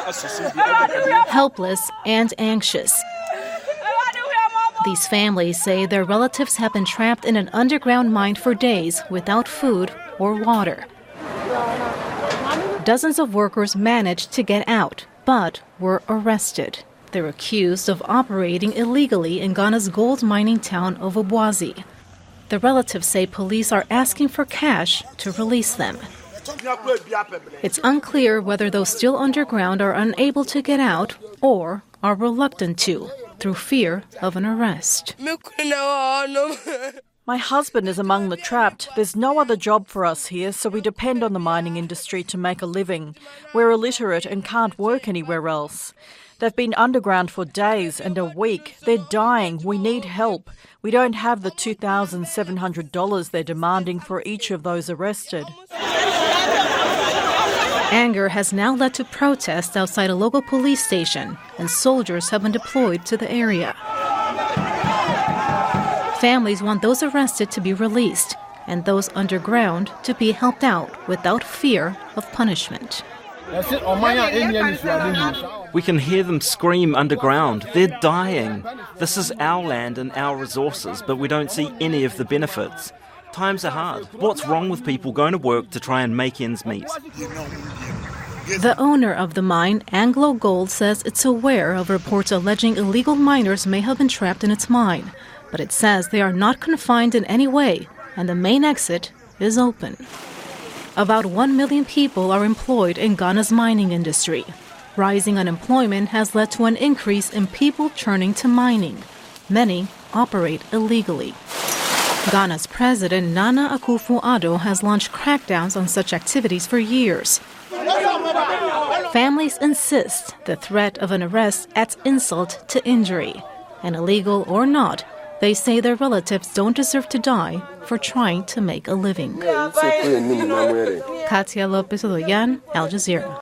helpless and anxious. These families say their relatives have been trapped in an underground mine for days without food or water. Dozens of workers managed to get out, but were arrested. They're accused of operating illegally in Ghana's gold mining town of Obuasi. The relatives say police are asking for cash to release them. It's unclear whether those still underground are unable to get out or are reluctant to, through fear of an arrest. My husband is among the trapped. There's no other job for us here, so we depend on the mining industry to make a living. We're illiterate and can't work anywhere else. They've been underground for days and a week. They're dying. We need help. We don't have the $2,700 they're demanding for each of those arrested. Anger has now led to protests outside a local police station, and soldiers have been deployed to the area. Families want those arrested to be released and those underground to be helped out without fear of punishment. We can hear them scream underground. They're dying. This is our land and our resources, but we don't see any of the benefits. Times are hard. What's wrong with people going to work to try and make ends meet? The owner of the mine, Anglo Gold, says it's aware of reports alleging illegal miners may have been trapped in its mine. But it says they are not confined in any way, and the main exit is open. About 1 million people are employed in Ghana's mining industry. Rising unemployment has led to an increase in people turning to mining. Many operate illegally. Ghana's president, Nana Akufo-Addo, has launched crackdowns on such activities for years. Families insist the threat of an arrest adds insult to injury. And illegal or not, they say their relatives don't deserve to die for trying to make a living. Katia Lopez-Oloyan, Al Jazeera.